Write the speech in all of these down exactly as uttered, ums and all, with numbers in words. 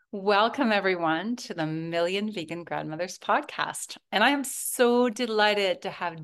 Welcome, everyone, to the Million Vegan Grandmothers podcast. And I am so delighted to have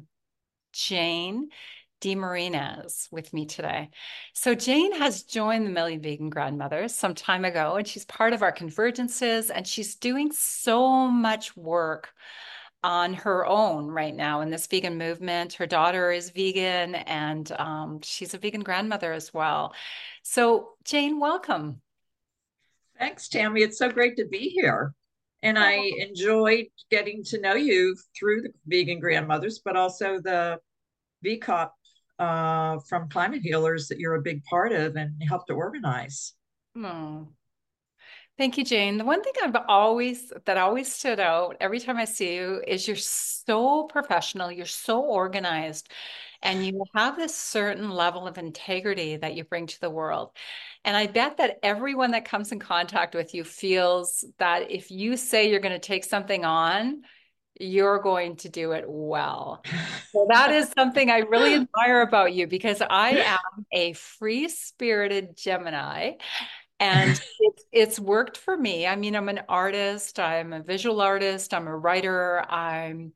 Jane DeMarinas with me today. So, Jane has joined the Million Vegan Grandmothers some time ago, and she's part of our convergences, and she's doing so much work on her own right now in this vegan movement. Her daughter is vegan, and um, she's a vegan grandmother as well. So, Jane, welcome. Thanks, Tammy. It's so great to be here. And I enjoyed getting to know you through the Vegan Grandmothers, but also the V COP uh, from Climate Healers that you're a big part of and helped to organize. Oh, thank you, Jane. The one thing I've always that always stood out every time I see you is you're so professional, you're so organized, and you have this certain level of integrity that you bring to the world. And I bet that everyone that comes in contact with you feels that if you say you're going to take something on, you're going to do it well. So that is something I really admire about you because I am a free-spirited Gemini. And it's it's worked for me. I mean, I'm an artist, I'm a visual artist, I'm a writer, I'm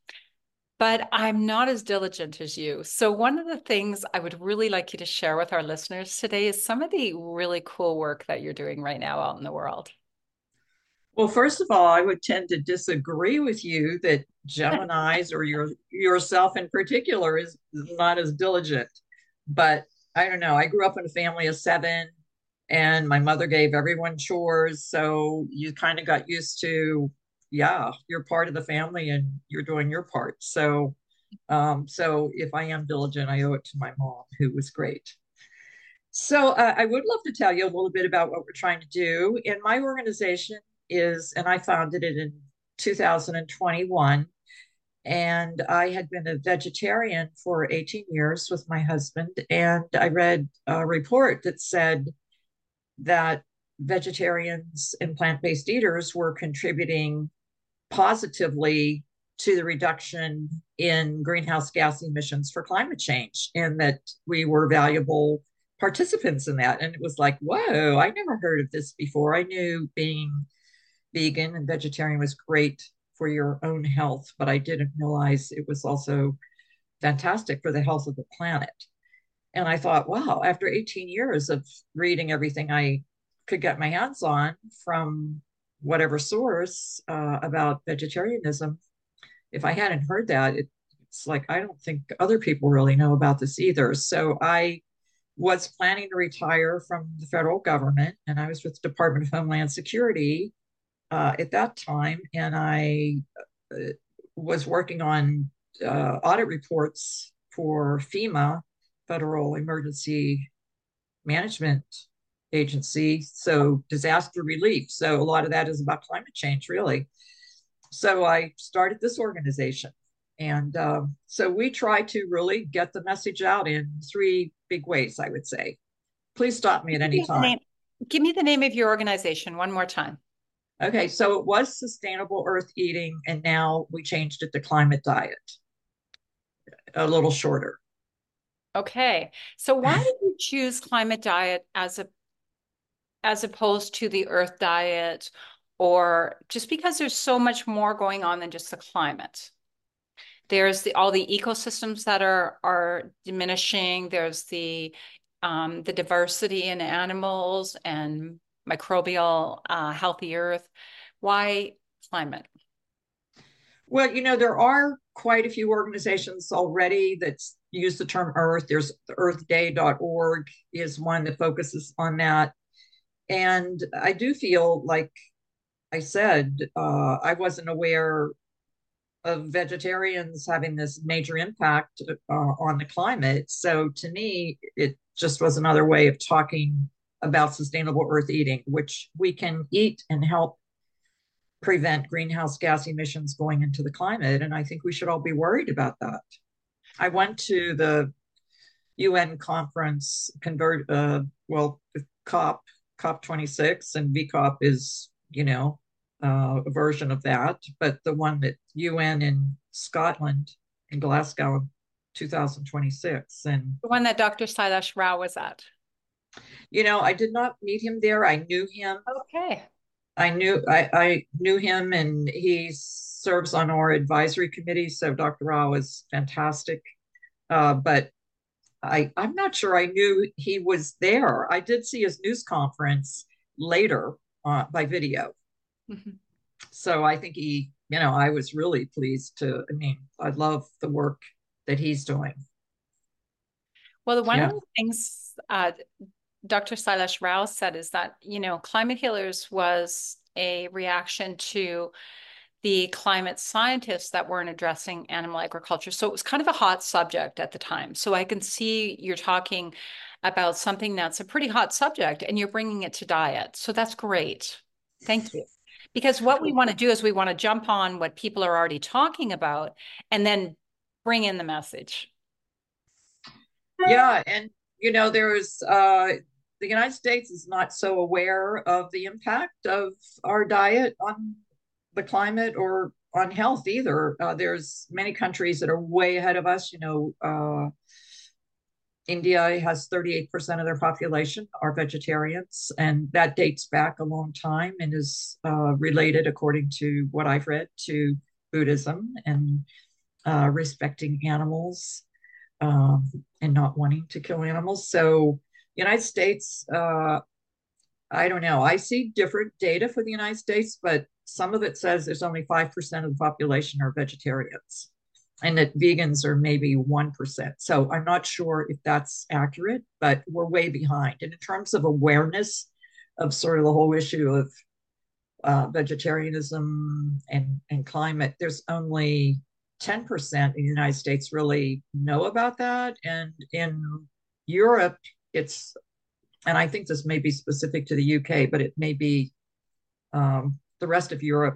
but I'm not as diligent as you. So one of the things I would really like you to share with our listeners today is some of the really cool work that you're doing right now out in the world. Well, first of all, I would tend to disagree with you that Gemini's or your yourself in particular is not as diligent. But I don't know. I grew up in a family of seven, and my mother gave everyone chores, so you kind of got used to, yeah, you're part of the family and you're doing your part. So, um, so if I am diligent, I owe it to my mom, who was great. So uh, I would love to tell you a little bit about what we're trying to do. And my organization is, and I founded it in two thousand twenty-one. And I had been a vegetarian for eighteen years with my husband. And I read a report that said that vegetarians and plant-based eaters were contributing positively to the reduction in greenhouse gas emissions for climate change, and that we were valuable participants in that. And it was like, whoa, I never heard of this before. I knew being vegan and vegetarian was great for your own health, but I didn't realize it was also fantastic for the health of the planet. And I thought, wow, after eighteen years of reading everything I could get my hands on from whatever source uh, about vegetarianism, if I hadn't heard that, it, it's like I don't think other people really know about this either. So I was planning to retire from the federal government, and I was with the Department of Homeland Security uh, at that time, and I uh, was working on uh, audit reports for FEMA, Federal Emergency Management Agency, so disaster relief. So a lot of that is about climate change, really. So I started this organization. And um, so we try to really get the message out in three big ways, I would say. Please stop me at Give any me the time. name, give me the name of your organization one more time. Okay, so it was sustainable earth eating, and now we changed it to climate diet, a little shorter. Okay. So why did you choose climate diet as a as opposed to the earth diet, or just because there's so much more going on than just the climate? There's the all the ecosystems that are are diminishing. There's the um, the diversity in animals and microbial uh, healthy earth. Why climate? Well, you know, there are quite a few organizations already that use the term earth. There's the earth day dot org is one that focuses on that. And I do feel like I said, uh, I wasn't aware of vegetarians having this major impact uh, on the climate. So to me, it just was another way of talking about sustainable earth eating, which we can eat and help prevent greenhouse gas emissions going into the climate. And I think we should all be worried about that. I went to the U N conference, convert, uh, well, COP, COP twenty-six, and V COP is, you know, uh, a version of that, but the one that U N in Scotland, in Glasgow, in two thousand twenty-six. And, The one that doctor Sailesh Rao was at. you know, I did not meet him there. I knew him. Okay. I knew I, I knew him, and he serves on our advisory committee. So doctor Rao is fantastic. Uh, but I, I'm not sure I knew he was there. I did see his news conference later uh, by video. Mhm. So I think he, you know, I was really pleased to, I mean, I love the work that he's doing. Well, the- one of Yeah. the things uh, doctor Silas Rao said is that, you know, Climate Healers was a reaction to the climate scientists that weren't addressing animal agriculture. So it was kind of a hot subject at the time. So I can see you're talking about something that's a pretty hot subject and you're bringing it to diet. So that's great. Thank you. Because what we want to do is we want to jump on what people are already talking about and then bring in the message. Yeah. And, you know, there's, uh, the United States is not so aware of the impact of our diet on the climate or on health either. Uh, there's many countries that are way ahead of us. You know, uh, India has thirty-eight percent of their population are vegetarians, and that dates back a long time and is uh, related, according to what I've read, to Buddhism and uh, respecting animals um, and not wanting to kill animals. So, United States, uh, I don't know. I see different data for the United States, but some of it says there's only five percent of the population are vegetarians and that vegans are maybe one percent. So I'm not sure if that's accurate, but we're way behind. And in terms of awareness of sort of the whole issue of uh, vegetarianism and, and climate, there's only ten percent in the United States really know about that. And in Europe, it's, and I think this may be specific to the U K, but it may be um, the rest of Europe,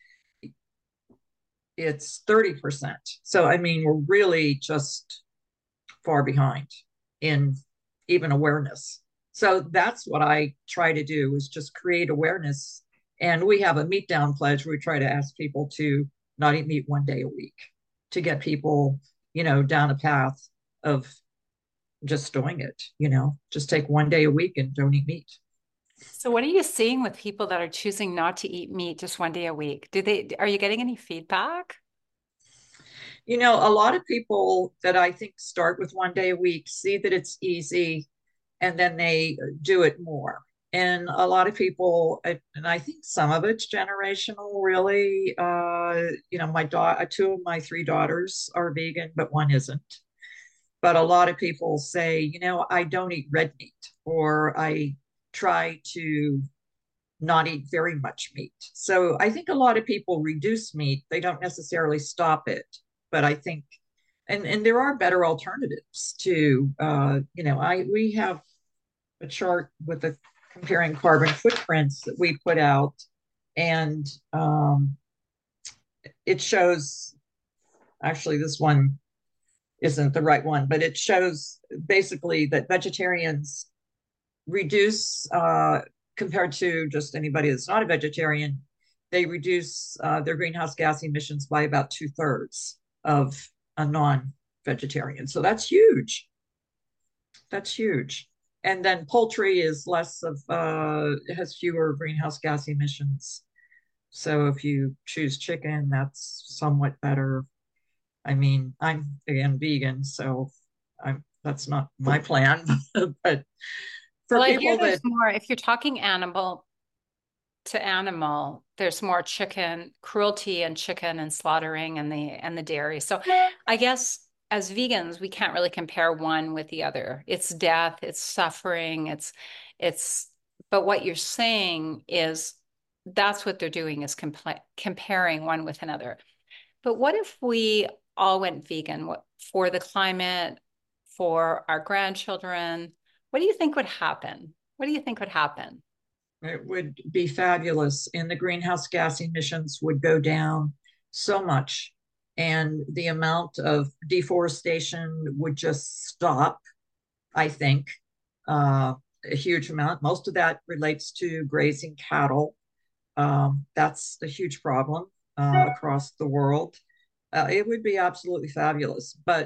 it's thirty percent. So, I mean, we're really just far behind in even awareness. So that's what I try to do is just create awareness. And we have a meat down pledge where we try to ask people to not eat meat one day a week to get people, you know, down a path of just doing it, you know, just take one day a week and don't eat meat. So what are you seeing with people that are choosing not to eat meat just one day a week? Do they, are you getting any feedback? You know, a lot of people that I think start with one day a week see that it's easy and then they do it more. And a lot of people, and I think some of it's generational, really. Uh, you know, my daughter, two of my three daughters are vegan, but one isn't. But a lot of people say, you know, I don't eat red meat, or I try to not eat very much meat. So I think a lot of people reduce meat. They don't necessarily stop it, but I think, and and there are better alternatives to, uh, you know, I we have a chart with the comparing carbon footprints that we put out, and um, it shows. Actually, this one isn't the right one, but it shows basically that vegetarians reduce uh, compared to just anybody that's not a vegetarian, they reduce uh, their greenhouse gas emissions by about two thirds of a non-vegetarian. So that's huge. That's huge. And then poultry is less of uh, has fewer greenhouse gas emissions. So if you choose chicken, that's somewhat better. I mean, I'm again vegan, so I'm that's not my plan. But for Well, I hear people there's that more, if you're talking animal to animal, there's more chicken cruelty and chicken and slaughtering and the and the dairy. So I guess as vegans, we can't really compare one with the other. It's death, it's suffering, it's it's but what you're saying is that's what they're doing is compla comparing one with another. But what if we all went vegan what, for the climate, for our grandchildren? What do you think would happen? What do you think would happen? it would be fabulous, and the greenhouse gas emissions would go down so much, and the amount of deforestation would just stop. I think uh, a huge amount. Most of that relates to grazing cattle. Um, that's a huge problem uh, across the world. Uh, it would be absolutely fabulous. But,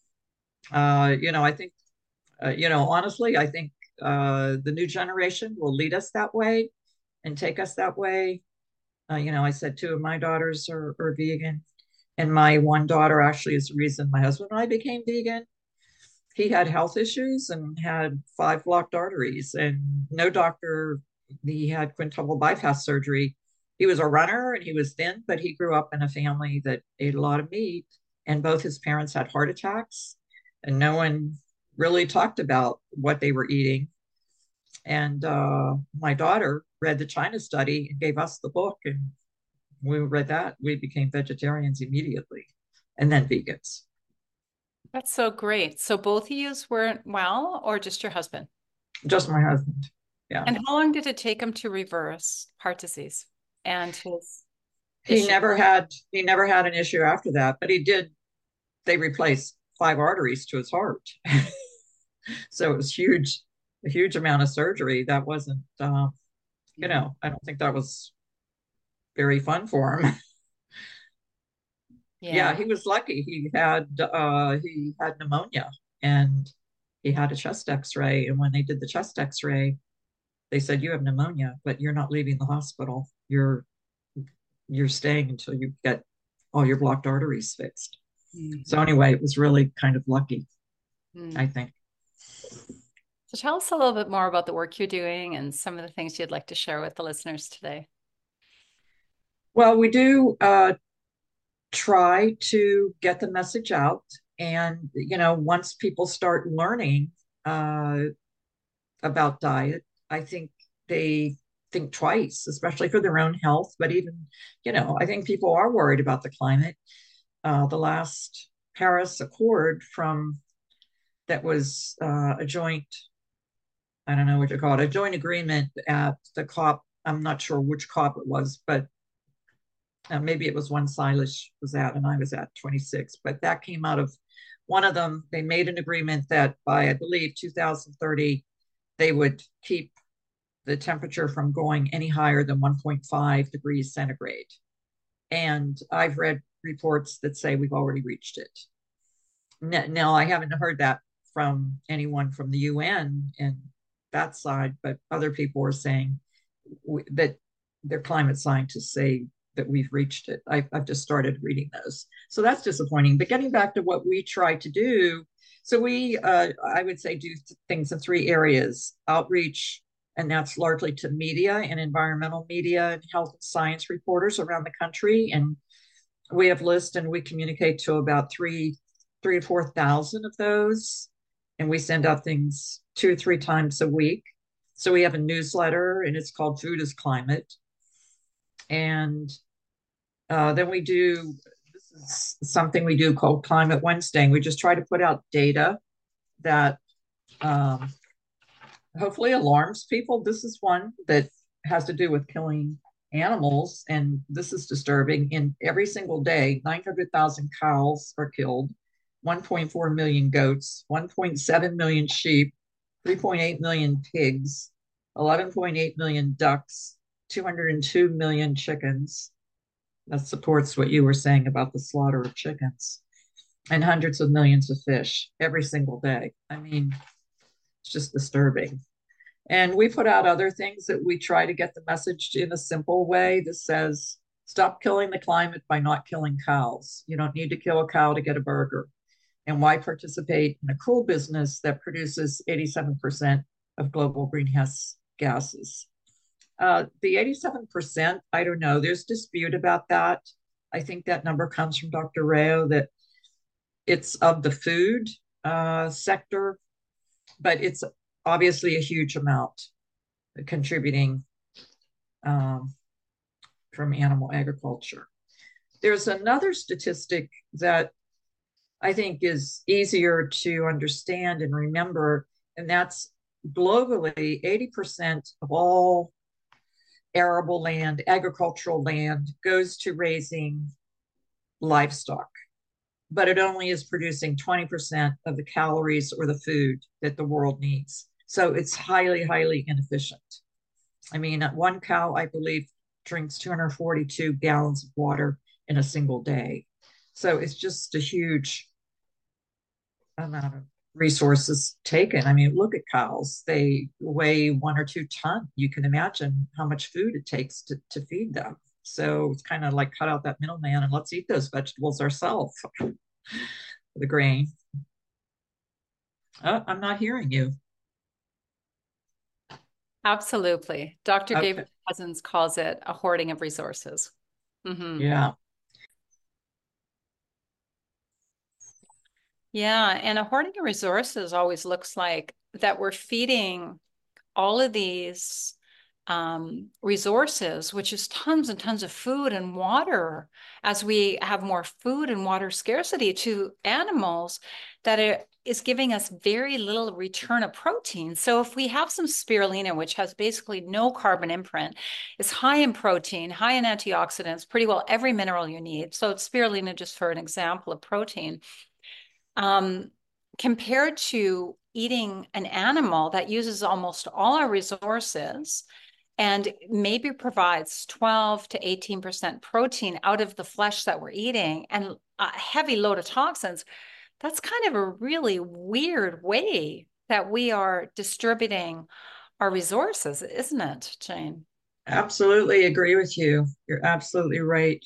uh, you know, I think, uh, you know, honestly, I think uh, the new generation will lead us that way. and take us that way. Uh, you know, I said two of my daughters are, are vegan, and my one daughter actually is the reason my husband and I became vegan. He had health issues and had five blocked arteries, and no doctor, he had quintuple bypass surgery. He was a runner and he was thin, but he grew up in a family that ate a lot of meat, and both his parents had heart attacks, and no one really talked about what they were eating. And uh, my daughter read the China study and gave us the book, and we read that. We became vegetarians immediately, and then vegans. That's so great. So both of yous weren't well, or just your husband? Just my husband. Yeah. And how long did it take him to reverse heart disease and his He issue? never had he never had an issue after that, but he did. They replaced five arteries to his heart, so it was huge, a huge amount of surgery. That wasn't, uh, you Mhm. know, I don't think that was very fun for him. Yeah, Yeah. he was lucky. He had uh, he had pneumonia, and he had a chest X-ray. And when they did the chest X-ray, they said you have pneumonia, but you're not leaving the hospital. You're you're staying until you get all your blocked arteries fixed. So Mhm. anyway, it was really kind of lucky, I Mm. think. So tell us a little bit more about the work you're doing and some of the things you'd like to share with the listeners today. Well, we do uh, try to get the message out. And, you know, once people start learning uh, about diet, I think they think twice, especially for their own health. But even, you know, I think people are worried about the climate. Uh, the last Paris Accord from that was uh, a joint, I don't know what you call it, a joint agreement at the COP. I'm not sure which COP it was, but uh, maybe it was one Silas was at and I was at twenty-six, but that came out of one of them. They made an agreement that by, I believe, two thousand thirty, they would keep the temperature from going any higher than one point five degrees centigrade. And I've read reports that say we've already reached it. Now, I haven't heard that from anyone from the U N and that side, but other people are saying that their climate scientists say that we've reached it. I've, I've just started reading those. So that's disappointing. But getting back to what we try to do, so we, uh, I would say, do things in three areas: outreach, and that's largely to media and environmental media and health and science reporters around the country. And we have lists and we communicate to about three, three to four thousand of those. And we send out things two or three times a week. So we have a newsletter and it's called Food is Climate. And uh, then we do, this is something we do called Climate Wednesday. And we just try to put out data that um, hopefully alarms people. This is one that has to do with killing animals. And this is disturbing. In every single day, nine hundred thousand cows are killed, one point four million goats, one point seven million sheep, three point eight million pigs, eleven point eight million ducks, two hundred two million chickens. That supports what you were saying about the slaughter of chickens, and hundreds of millions of fish every single day. I mean, it's just disturbing. And we put out other things that we try to get the message in a simple way that says, stop killing the climate by not killing cows. You don't need to kill a cow to get a burger. And why participate in a cruel business that produces eighty-seven percent of global greenhouse gases? Uh, the eighty-seven percent, I don't know, there's dispute about that. I think that number comes from Doctor Rao, that it's of the food uh, sector, but it's obviously a huge amount contributing um, from animal agriculture. There's another statistic that I think is easier to understand and remember, and that's globally eighty percent of all arable land, agricultural land, goes to raising livestock, but it only is producing twenty percent of the calories or the food that the world needs. So it's highly, highly inefficient. I mean, one cow, I believe, drinks two hundred forty-two gallons of water in a single day. So it's just a huge amount of resources taken. I mean, look at cows. They weigh one or two ton. You can imagine how much food it takes to, to feed them. So it's kind of like cut out that middleman and let's eat those vegetables ourselves, the grain. Oh, I'm not hearing you. Absolutely. doctor Okay. Gabriel Cousens calls it a hoarding of resources. Hmm. Yeah, Yeah. And a hoarding of resources always looks like that we're feeding all of these um, resources, which is tons and tons of food and water, as we have more food and water scarcity to animals, that it is giving us very little return of protein. So if we have some spirulina, which has basically no carbon imprint, is high in protein, high in antioxidants, pretty well every mineral you need. So it's spirulina, just for an example of protein. Um, Compared to eating an animal that uses almost all our resources and maybe provides twelve to eighteen percent protein out of the flesh that we're eating and a heavy load of toxins, that's kind of a really weird way that we are distributing our resources, isn't it, Jane? absolutely agree with you. You're absolutely right.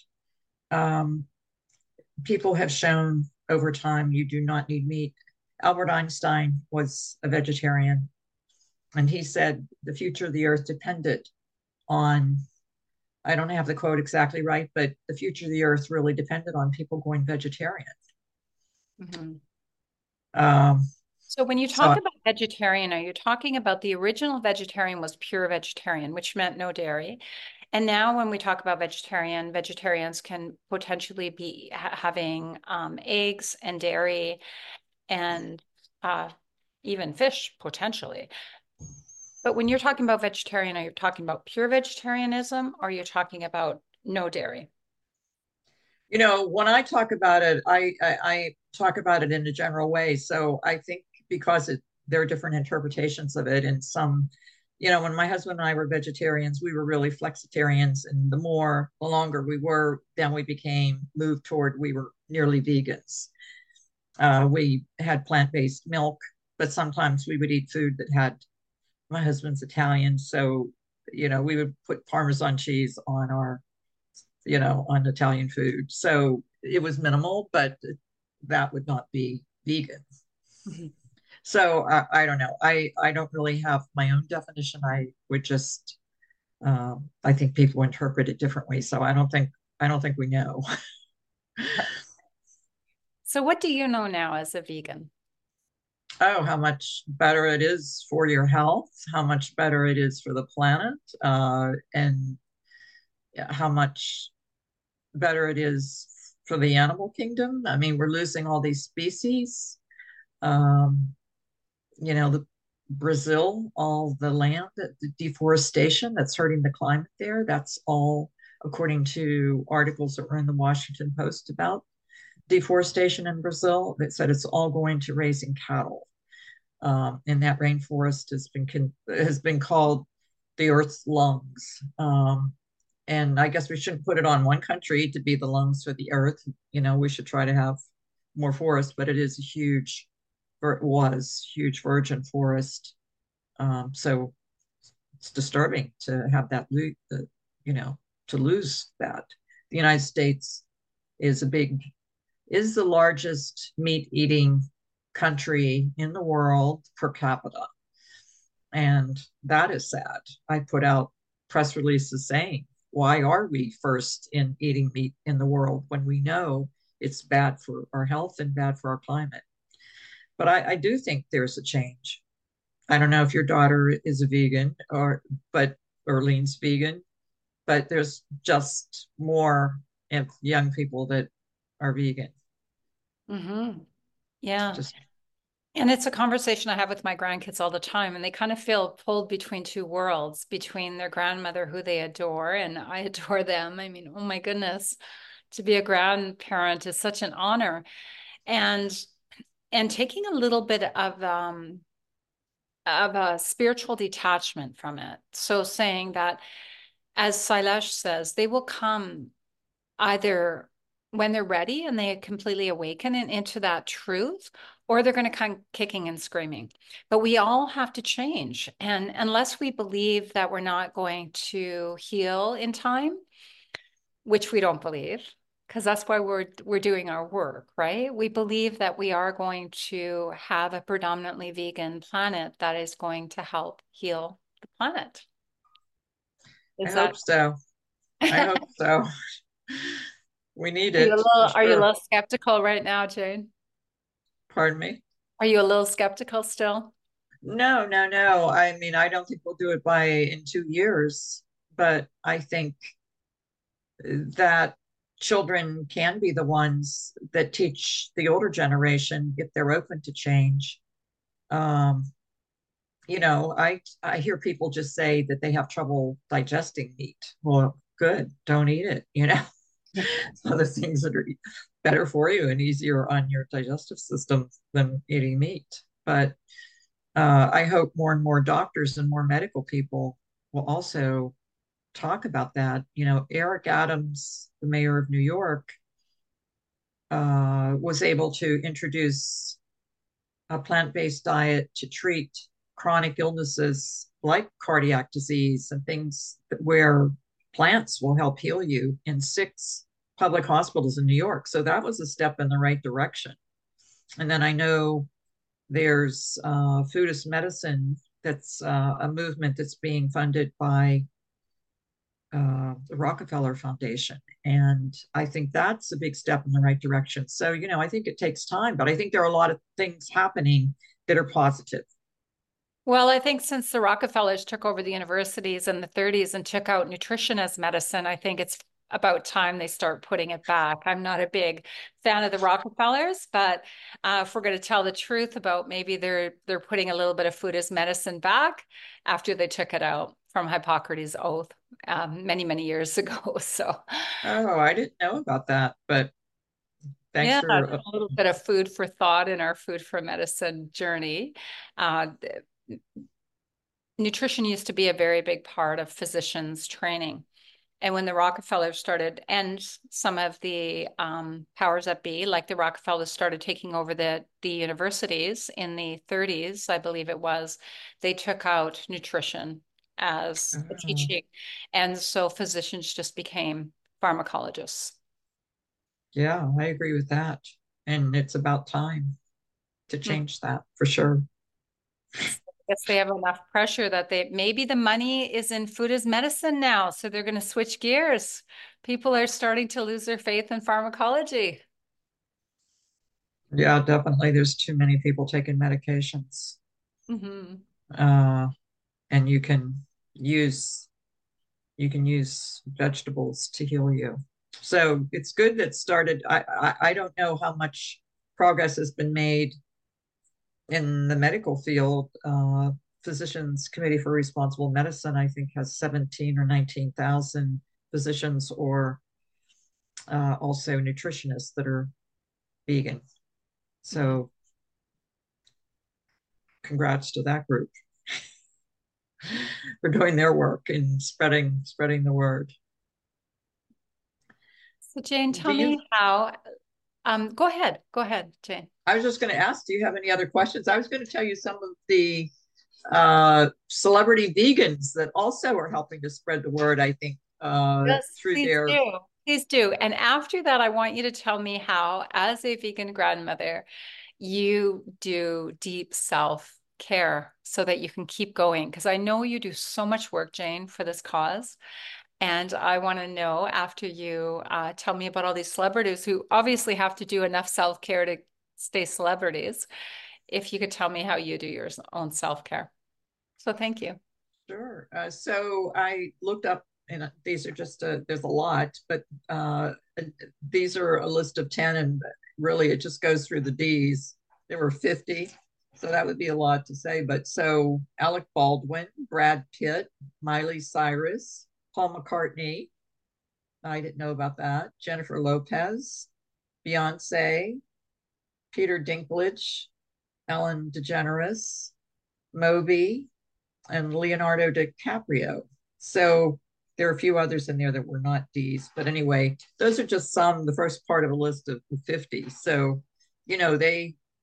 Um, People have shown over time you do not need meat. Albert Einstein was a vegetarian, and he said the future of the earth depended on, I don't have the quote exactly right, but the future of the earth really depended on people going vegetarian. Mhm. Um, So when you talk so, about vegetarian, are you talking about the original vegetarian was pure vegetarian, which meant no dairy? And now when we talk about vegetarian, vegetarians can potentially be ha having um, eggs and dairy and uh, even fish potentially. But when you're talking about vegetarian, are you talking about pure vegetarianism or are you talking about no dairy? you know, when I talk about it, I, I, I talk about it in a general way. So I think because it, there are different interpretations of it, and some, you know, when my husband and I were vegetarians, we were really flexitarians, and the more, the longer we were, then we became moved toward we were nearly vegans. Uh, we had plant-based milk, but sometimes we would eat food that had, my husband's Italian, so you know, we would put Parmesan cheese on our, you know, on Italian food. So it was minimal, but that would not be vegan. Mhm. So I, I don't know. I, I don't really have my own definition. I would just, um, I think people interpret it differently. So I don't think, I don't think we know. So what do you know now as a vegan? Oh, how much better it is for your health, how much better it is for the planet, uh, and how much better it is for the animal kingdom. I mean, we're losing all these species. Um, you know, the Brazil, all the land, the deforestation that's hurting the climate there. That's all according to articles that were in the Washington Post about deforestation in Brazil. That said it's all going to raising cattle. Um, and that rainforest has been has been called the Earth's lungs. Um, and I guess we shouldn't put it on one country to be the lungs for the Earth. You know, we should try to have more forest, but it is a huge, or it was huge virgin forest. Um, so it's disturbing to have that, the, you know, to lose that. The United States is a big, is the largest meat eating country in the world per capita. And that is sad. I put out press releases saying, why are we first in eating meat in the world when we know it's bad for our health and bad for our climate? But I, I do think there's a change. I don't know if your daughter is a vegan or, but, or leans vegan, but there's just more young people that are vegan. Hmm. Yeah. Just, And it's a conversation I have with my grandkids all the time, and they kind of feel pulled between two worlds, between their grandmother, who they adore, and I adore them. I mean, oh my goodness, to be a grandparent is such an honor. And and taking a little bit of um of a spiritual detachment from it. So saying that, as Sailesh says, they will come either when they're ready and they completely awaken in, into that truth, or they're going to come kicking and screaming. But we all have to change. And unless we believe that we're not going to heal in time, which we don't believe, because that's why we're we're doing our work, right? We believe that we are going to have a predominantly vegan planet that is going to help heal the planet. I Is that hope so. I hope are so. We need you a it for little are you a sure. little skeptical right now, Jane? Pardon me? Are you a little skeptical still? No, no, no. I mean, I don't think we'll do it by in two years, but I think that children can be the ones that teach the older generation if they're open to change. Um, you know, I I hear people just say that they have trouble digesting meat. Well, good, don't eat it, you know. Other things that are better for you and easier on your digestive system than eating meat. But uh, I hope more and more doctors and more medical people will also talk about that. You know, Eric Adams, the mayor of New York, uh, was able to introduce a plant-based diet to treat chronic illnesses like cardiac disease and things where plants will help heal you in six public hospitals in New York. So that was a step in the right direction. And then I know there's uh, Foodist Medicine, that's uh, a movement that's being funded by uh, the Rockefeller Foundation. And I think that's a big step in the right direction. So, you know, I think it takes time, but I think there are a lot of things happening that are positive. Well, I think since the Rockefellers took over the universities in the thirties and took out nutrition as medicine, I think it's about time they start putting it back. I'm not a big fan of the Rockefellers, but uh, if we're going to tell the truth about maybe they're they're putting a little bit of food as medicine back after they took it out from Hippocrates' oath um, many, many years ago. So, Oh, I didn't know about that, but thanks yeah, for, uh, a little bit of food for thought in our food for medicine journey. Uh, Nutrition used to be a very big part of physicians' training. And when the Rockefellers started, and some of the um, powers that be, like the Rockefellers, started taking over the the universities in the thirties, I believe it was, they took out nutrition as a uh, teaching, and so physicians just became pharmacologists. yeah, I agree with that. And it's about time to Hmm. change that for sure. I guess they have enough pressure that they maybe the money is in food as medicine now, so they're going to switch gears. People are starting to lose their faith in pharmacology. Yeah, definitely. There's too many people taking medications. Hmm. Uh, and you can use you can use vegetables to heal you. So it's good that started. I, I, I don't know how much progress has been made in the medical field. Uh, Physicians Committee for Responsible Medicine, I think, has seventeen or nineteen thousand physicians or uh, also nutritionists that are vegan. Hmm. So congrats to that group for doing their work and spreading spreading the word. So Jane, Do tell you me how, um, go ahead, go ahead, Jane. I was just going to ask, do you have any other questions? I was going to tell you some of the uh, celebrity vegans that also are helping to spread the word, I think, uh, Yes, through please their. do. Please do. And after that, I want you to tell me how, as a vegan grandmother, you do deep self care so that you can keep going. Because I know you do so much work, Jane, for this cause. And I want to know after you uh, tell me about all these celebrities who obviously have to do enough self care to stay celebrities, if you could tell me how you do your own self care. So thank you. Sure. Uh, so I looked up, and these are just a, there's a lot, but uh, these are a list of ten, and really it just goes through the D's. There were fifty, so that would be a lot to say. But so Alec Baldwin, Brad Pitt, Miley Cyrus, Paul McCartney. I didn't know about that. Jennifer Lopez, Beyonce, Peter Dinklage, Ellen DeGeneres, Moby, and Leonardo DiCaprio. So there are a few others in there that were not D's. But anyway, those are just some, the first part of a list of fifty. So, you know, they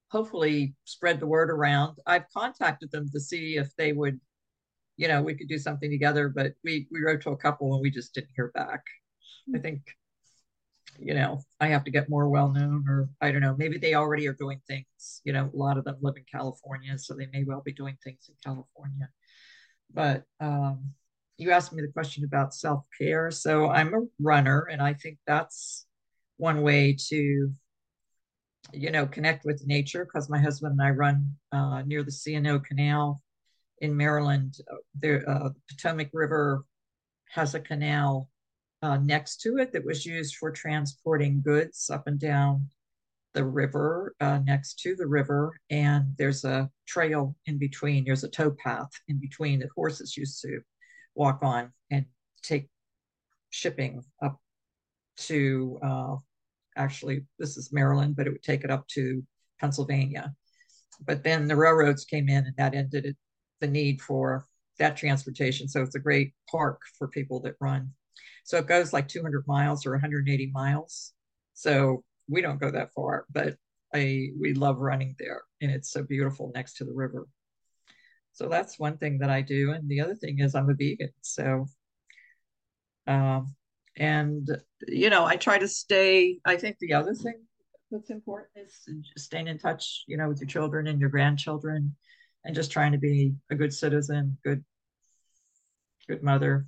hopefully spread the word around. I've contacted them to see if they would, you know, we could do something together, but we we wrote to a couple and we just didn't hear back. I think, you know, I have to get more well known, or I don't know, maybe they already are doing things. You know, a lot of them live in California, so they may well be doing things in California. But um, you asked me the question about self care. So I'm a runner, and I think that's one way to, you know, connect with nature because my husband and I run uh, near the C and O Canal in Maryland. There, uh, the Potomac River has a canal uh, next to it that was used for transporting goods up and down the river, uh, next to the river. And there's a trail in between, there's a towpath in between that horses used to walk on and take shipping up to, uh, actually, this is Maryland, but it would take it up to Pennsylvania. But then the railroads came in and that ended it, the need for that transportation. So it's a great park for people that run. So it goes like two hundred miles or one hundred eighty miles. So we don't go that far, but I we love running there, and it's so beautiful next to the river. So that's one thing that I do, and the other thing is I'm a vegan. So um, and you know, I try to stay. I think the other thing that's important is staying in touch, you know, with your children and your grandchildren, and just trying to be a good citizen, good good mother,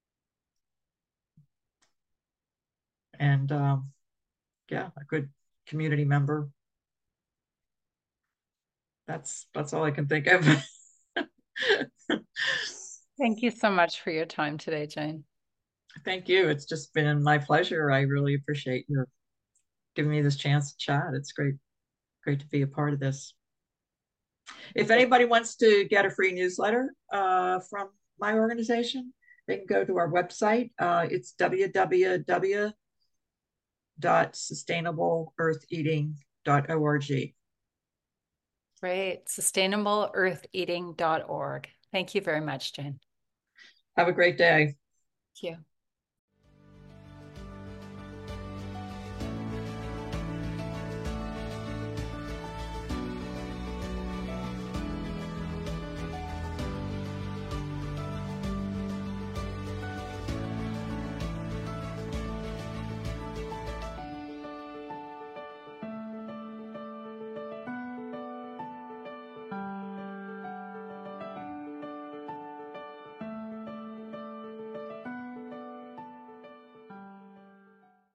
and um, yeah, a good community member. That's that's all I can think of. Thank you so much for your time today, Jane. Thank you. It's just been my pleasure. I really appreciate your giving me this chance to chat. It's great, great to be a part of this. If anybody wants to get a free newsletter uh, from my organization, they can go to our website. Uh, it's w w w dot sustainable earth eating dot org. Great. sustainable earth eating dot org. Thank you very much, Jane. Have a great day. Thank you.